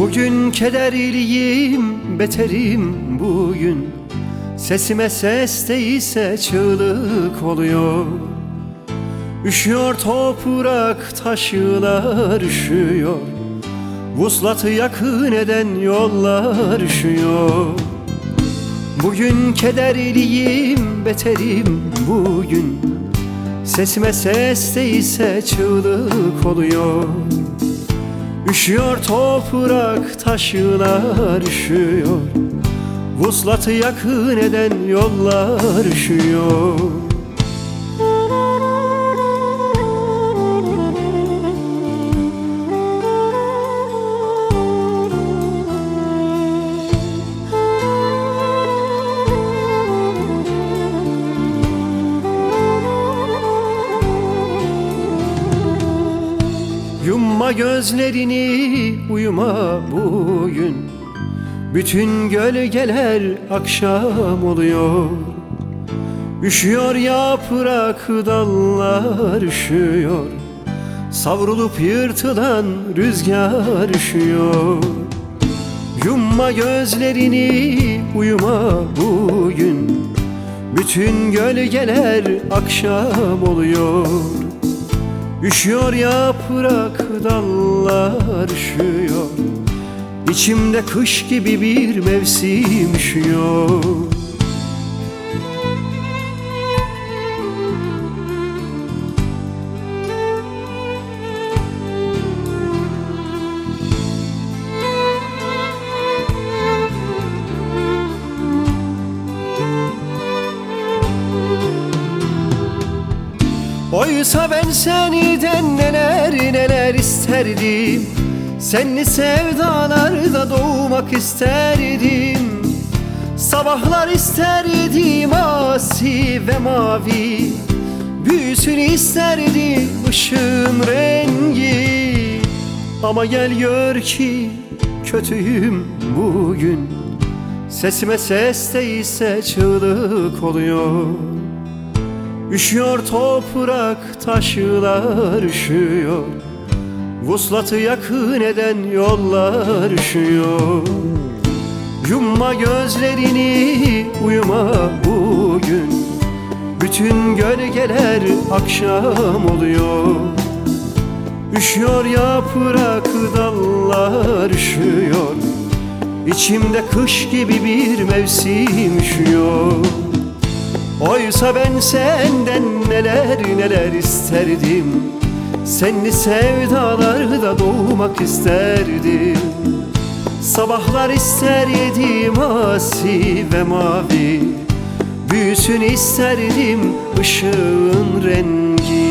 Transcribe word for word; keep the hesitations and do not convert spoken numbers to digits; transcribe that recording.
Bugün kederliyim, beterim bugün. Sesime ses değilse çığlık oluyor. Üşüyor toprak, taşlar üşüyor. Vuslatı yakın eden yollar üşüyor. Bugün kederliyim, beterim bugün. Sesime ses değilse çığlık oluyor. Üşüyor toprak, taşlar üşüyor. Vuslatı yakın eden yollar üşüyor. Yumma gözlerini, uyuma bugün. Bütün gölgeler akşam oluyor. Üşüyor yaprak, dallar üşüyor. Savrulup yırtılan rüzgar üşüyor. Yumma gözlerini, uyuma bugün. Bütün gölgeler akşam oluyor. Üşüyor yaprak, dallar üşüyor. İçimde kış gibi bir mevsim üşüyor. Oysa ben seniden neler neler isterdim. Senli sevdalarda doğmak isterdim. Sabahlar isterdim asi ve mavi. Büyüsün isterdim ışığın rengi. Ama gel gör ki kötüyüm bugün. Sesime ses değilse çığlık oluyor. Üşüyor toprak, taşlar üşüyor. Vuslatı yakın eden yollar üşüyor. Yumma gözlerini, uyuma bugün. Bütün gölgeler akşam oluyor. Üşüyor yaprak, dallar üşüyor. İçimde kış gibi bir mevsim üşüyor. Oysa ben senden neler neler isterdim. Senli sevdalarda doğmak isterdim. Sabahlar isterdim asi ve mavi. Büyüsün isterdim ışığın rengi.